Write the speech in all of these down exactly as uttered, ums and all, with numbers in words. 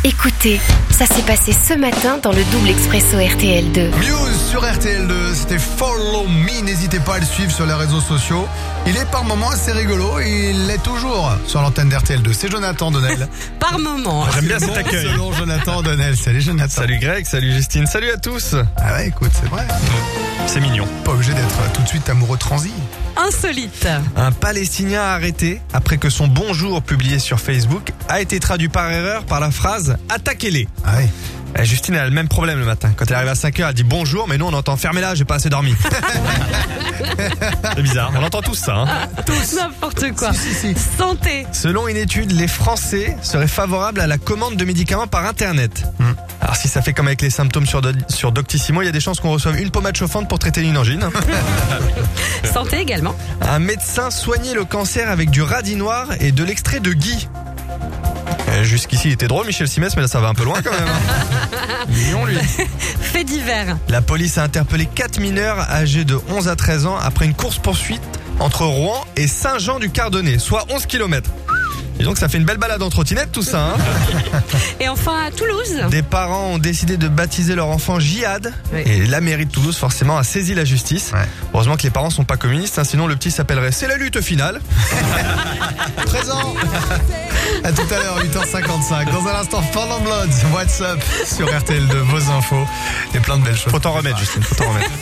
Écoutez, ça s'est passé ce matin dans le double expresso R T L deux. Muse sur R T L deux, c'était Follow Me, n'hésitez pas à le suivre sur les réseaux sociaux. Il est par moments assez rigolo et il l'est toujours sur l'antenne d'R T L deux. C'est Jonathan Donnel. Par moment. J'aime bien C'est cet bon, accueil. Selon Jonathan Donnel, salut Jonathan. Salut Greg, salut Justine, salut à tous. Ah ouais, écoute, c'est vrai. C'est mignon. Pas obligé d'être tout de suite amoureux transi. Insolite. Un Palestinien arrêté après que son bonjour publié sur Facebook a été traduit par erreur par la phrase « Attaquez-les ». Ah ouais. Eh, Justine elle a le même problème le matin. Quand elle arrive à cinq heures, elle dit bonjour, mais nous on entend fermez-la, j'ai pas assez dormi. C'est bizarre, on entend tous ça. Hein. N'importe quoi. Si, si, si. Santé. Selon une étude, les Français seraient favorables à la commande de médicaments par Internet. Hmm. Alors si ça fait comme avec les symptômes sur, Do- sur Doctissimo, il y a des chances qu'on reçoive une pommade chauffante pour traiter une angine. Santé également. Un médecin soignait le cancer avec du radis noir et de l'extrait de gui. Euh, Jusqu'ici, il était drôle, Michel Simès, mais là, ça va un peu loin quand même. Hein. Mignon, lui. Fait divers. La police a interpellé quatre mineurs âgés de onze à treize ans après une course-poursuite entre Rouen et Saint-Jean-du-Cardonnet, soit onze kilomètres. Et donc, ça fait une belle balade en trottinette, tout ça. Hein. Et enfin à Toulouse. Des parents ont décidé de baptiser leur enfant Jihad. Oui. Et la mairie de Toulouse, forcément, a saisi la justice. Ouais. Heureusement que les parents sont pas communistes, hein, sinon le petit s'appellerait C'est la lutte finale. treize ans. À tout à l'heure, huit heures cinquante-cinq. Dans un instant, Fall Blood, What's Up sur R T L deux, vos infos et plein de belles choses. Faut t'en remettre, Justine, faut t'en remettre.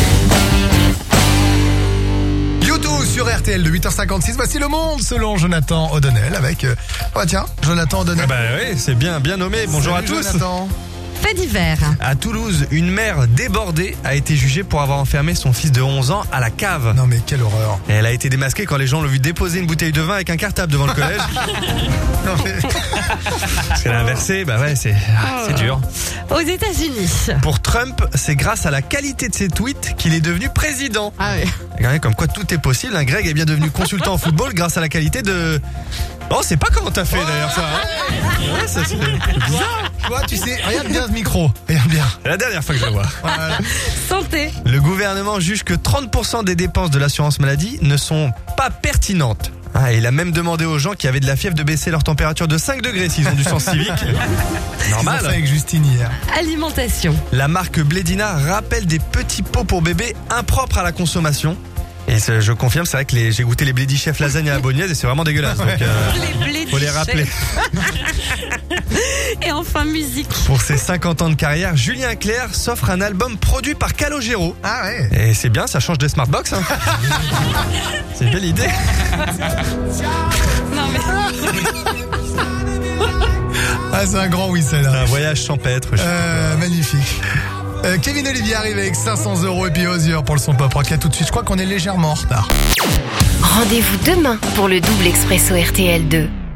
YouTube sur R T L de huit heures cinquante-six. Voici le monde selon Jonathan O'Donnell avec... Euh... Oh tiens, Jonathan O'Donnell. Ah bah oui, c'est bien, bien nommé. Bonjour Salut, à tous. Jonathan. Fait divers. À Toulouse, une mère débordée a été jugée pour avoir enfermé son fils de onze ans à la cave. Non mais quelle horreur. Et elle a été démasquée quand les gens l'ont vu déposer une bouteille de vin avec un cartable devant le collège. Non mais... Parce qu'elle a inversé, bah ouais, c'est, ah, c'est dur. Aux États-Unis. Pour Trump, c'est grâce à la qualité de ses tweets qu'il est devenu président. Ah oui. Regardez comme quoi tout est possible. Hein. Greg est bien devenu consultant en football grâce à la qualité de... Oh, c'est pas comment t'as fait d'ailleurs ça. Hein. Ouais, ça c'est bizarre. Toi, tu sais, regarde bien ce micro. Regarde bien. C'est la dernière fois que je le vois. Voilà. Santé. Le gouvernement juge que trente pour cent des dépenses de l'assurance maladie ne sont pas pertinentes. Ah, il a même demandé aux gens qui avaient de la fièvre de baisser leur température de cinq degrés s'ils ont du sens civique. Ils ont fait Normal. avec Justine hier. Alimentation. La marque Blédina rappelle des petits pots pour bébés impropres à la consommation. Et c'est- je confirme, c'est vrai que les- j'ai goûté les Blédi Chef lasagne à la bolognaise et c'est vraiment dégueulasse. Donc, euh, Les blés faut les du rappeler. chef. Et enfin musique. Pour ses cinquante ans de carrière, Julien Clerc s'offre un album produit par Calogero. Ah ouais. Et c'est bien, ça change des Smartbox. Hein. C'est une belle idée. Non mais Ah c'est un grand oui celle-là. Un voyage champêtre. je sais Euh, magnifique. Euh, Kevin Olivier arrive avec cinq cents euros et puis Ozure pour le son pop rock. À tout de suite. Je crois qu'on est légèrement en retard. Rendez-vous demain pour le double expresso R T L deux.